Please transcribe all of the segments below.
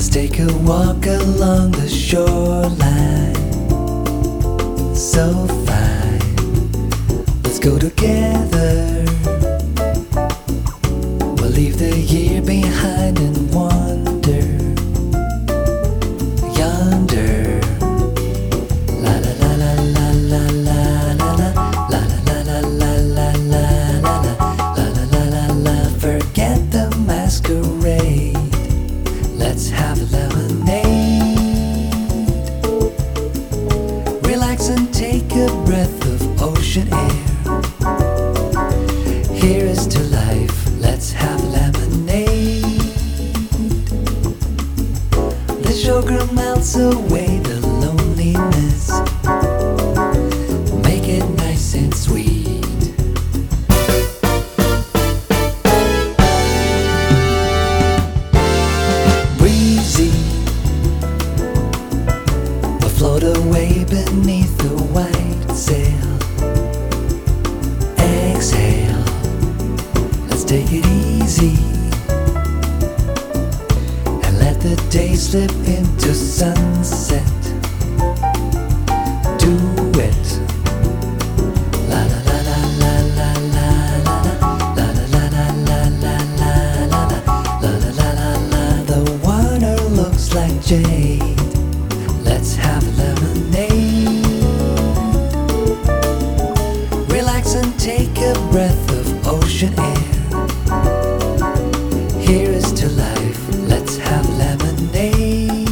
take a walk along the shoreline. So fine, let's go together. We'll leave the year behind and wander yonder. La la la la la la la la la la la la la la la la la la la. Forget the masquerade. Let's have lemonade. Relax and take a breath of ocean air. Here is to life. Let's have lemonade. The sugar melts away the loneliness. Make it nice and sweet. Breezy, we'll float away beneath the white sail. Exhale, let's take it easy and let the day slip into sunset. Do it. La la la la la la la la la la la la la la la la la. The water looks like jade. Let's have lemonade. Relax and take a breath of ocean air. Here is to life. Let's have lemonade.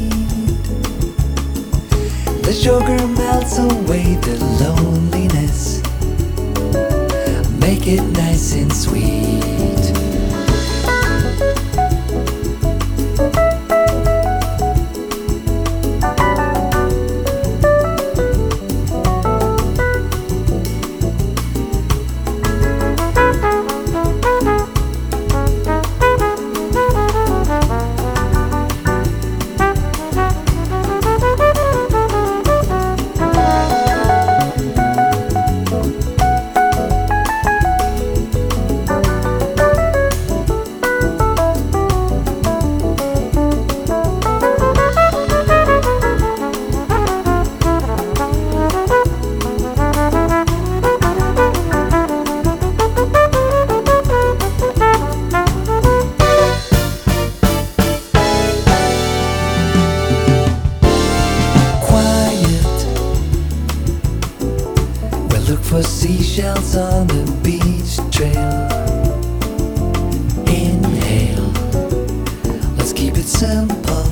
The sugar melts away the loneliness. Make it nice and sweet. Look for seashells on the beach trail. Inhale, let's keep it simple.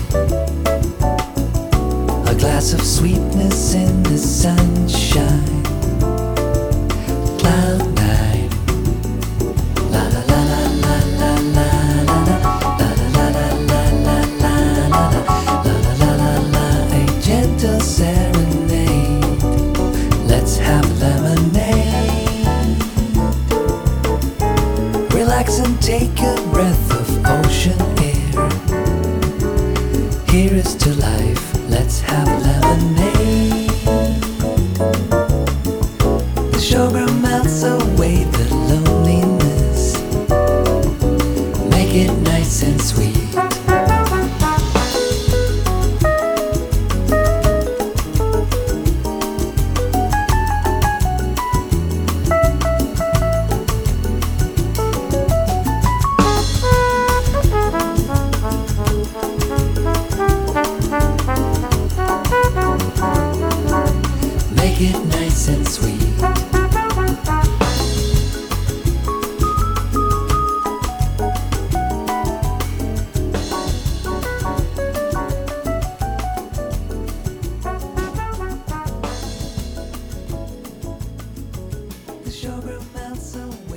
A glass of sweetness in the sunshine. Cloud nine. La la la la la la la la la la la la la la la. A gentle serenade. Let's have lemonade. Relax and take a breath of ocean air. Here is to life. Let's have lemonade. The sugar melts away the loneliness. Make it nice and sweet. Make it nice and sweet. The sugar melts away.